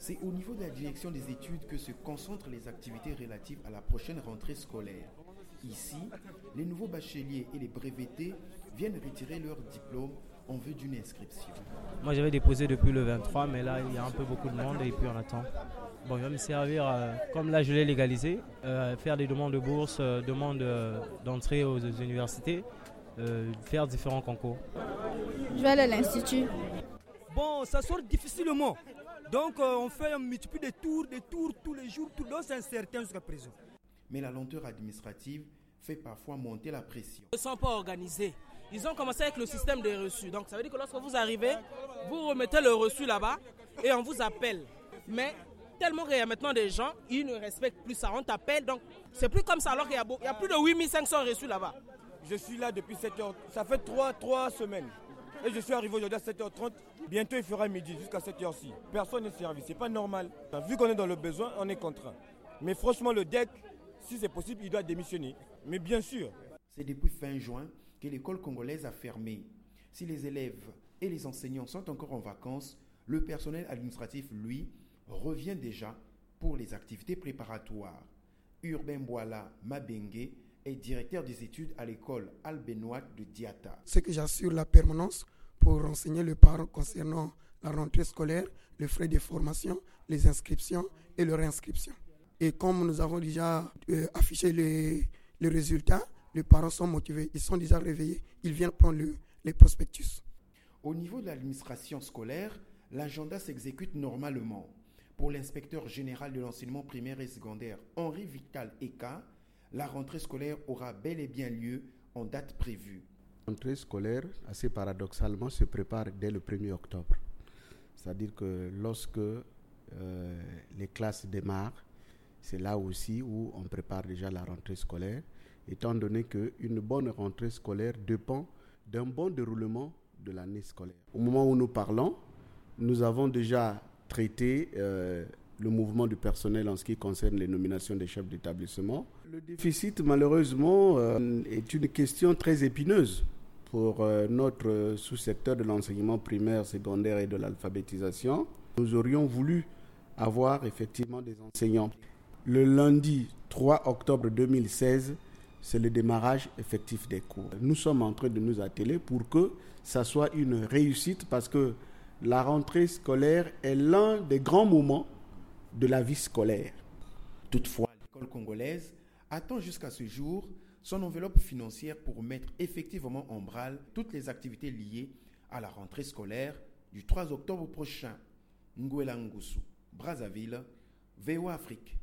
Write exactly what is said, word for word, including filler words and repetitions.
C'est au niveau de la direction des études que se concentrent les activités relatives à la prochaine rentrée scolaire. Ici, les nouveaux bacheliers et les brevetés viennent retirer leur diplôme en vue d'une inscription. Moi j'avais déposé depuis le vingt-trois, mais là il y a un peu beaucoup de monde et puis on attend. Bon, il va me servir, euh, comme là je l'ai légalisé, euh, faire des demandes de bourse, euh, demandes euh, d'entrée aux, aux universités, euh, faire différents concours. Je vais aller à l'institut. Bon, ça sort difficilement. Donc euh, on fait un multiple de tours, des tours tous les jours, tout donc c'est incertain jusqu'à présent. Mais la lenteur administrative fait parfois monter la pression. Ils ne sont pas organisés. Ils ont commencé avec le système des reçus. Donc ça veut dire que lorsque vous arrivez, vous remettez le reçu là-bas et on vous appelle. Mais tellement qu'il y a maintenant des gens, ils ne respectent plus ça. On t'appelle, donc c'est plus comme ça alors qu'il y a, beau, il y a plus de huit mille cinq cents reçus là-bas. Je suis là depuis sept heures, ça fait trois semaines. Et je suis arrivé aujourd'hui à sept heures trente, bientôt il fera midi jusqu'à cette heure-ci. Personne n'est servi, c'est pas normal. Vu qu'on est dans le besoin, on est contraint. Mais franchement le D E C, si c'est possible, il doit démissionner. Mais bien sûr. C'est depuis fin juin que l'école congolaise a fermé. Si les élèves et les enseignants sont encore en vacances, le personnel administratif, lui, revient déjà pour les activités préparatoires. Urbain Boala Mabengue est directeur des études à l'école albénoite de Diata. C'est que j'assure la permanence pour renseigner le parent concernant la rentrée scolaire, les frais de formation, les inscriptions et leur réinscription. Et comme nous avons déjà euh, affiché les, les résultats, les parents sont motivés, ils sont déjà réveillés, ils viennent prendre le, les prospectus. Au niveau de l'administration scolaire, l'agenda s'exécute normalement. Pour l'inspecteur général de l'enseignement primaire et secondaire, Henri Vital Eka, la rentrée scolaire aura bel et bien lieu en date prévue. La rentrée scolaire, assez paradoxalement, se prépare dès le premier octobre. C'est-à-dire que lorsque euh, les classes démarrent, c'est là aussi où on prépare déjà la rentrée scolaire, étant donné qu'une bonne rentrée scolaire dépend d'un bon déroulement de l'année scolaire. Au moment où nous parlons, nous avons déjà traité euh, le mouvement du personnel en ce qui concerne les nominations des chefs d'établissement. Le déficit, malheureusement, euh, est une question très épineuse pour euh, notre sous-secteur de l'enseignement primaire, secondaire et de l'alphabétisation. Nous aurions voulu avoir effectivement des enseignants. Le lundi trois octobre deux mille seize, c'est le démarrage effectif des cours. Nous sommes en train de nous atteler pour que ça soit une réussite parce que la rentrée scolaire est l'un des grands moments de la vie scolaire. Toutefois, l'école congolaise attend jusqu'à ce jour son enveloppe financière pour mettre effectivement en branle toutes les activités liées à la rentrée scolaire du trois octobre prochain. Nguela Ngusu, Brazzaville, V O A Afrique.